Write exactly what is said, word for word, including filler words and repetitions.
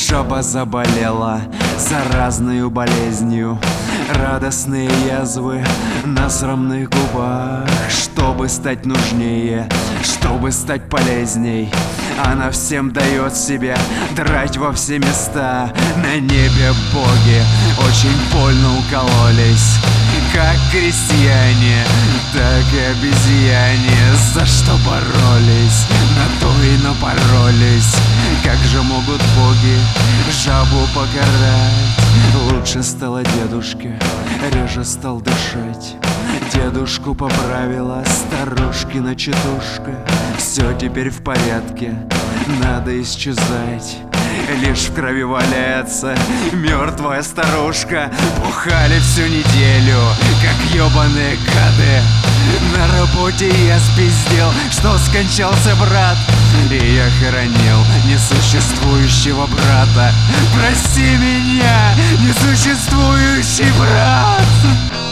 Жаба заболела заразною болезнью, радостные язвы на срамных губах. Чтобы стать нужнее, чтобы стать полезней, она всем дает себе драть во все места. На небе боги очень больно укололись, как крестьяне, так и обезьяне. За что боролись, на то и напоролись. Как же могут боги жабу покарать? Лучше стало дедушке, реже стал дышать. Дедушку поправила старушкина четушка. Все теперь в порядке, надо исчезать. Лишь в крови валяется мертвая старушка. Бухали всю неделю, как ебаные гады. На работе я спиздел, что скончался брат, и я хоронил несуществующего брата. Прости меня, несуществующий брат.